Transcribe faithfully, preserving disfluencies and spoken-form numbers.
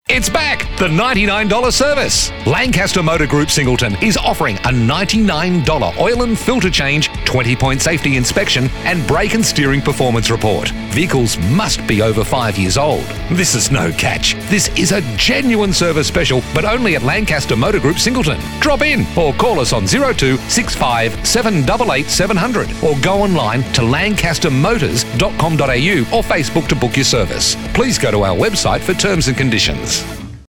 It's back, the ninety-nine dollars service. Lancaster Motor Group Singleton is offering a ninety-nine dollars oil and filter change, twenty point safety inspection, and brake and steering performance report. Vehicles must be over five years old. This is no catch. This is a genuine service special, but only at Lancaster Motor Group Singleton. Drop in or call us on zero two six five seven eight eight seven hundred or go online to lancaster motors dot com dot a u or Facebook to book your service. Please go to our website for terms and conditions.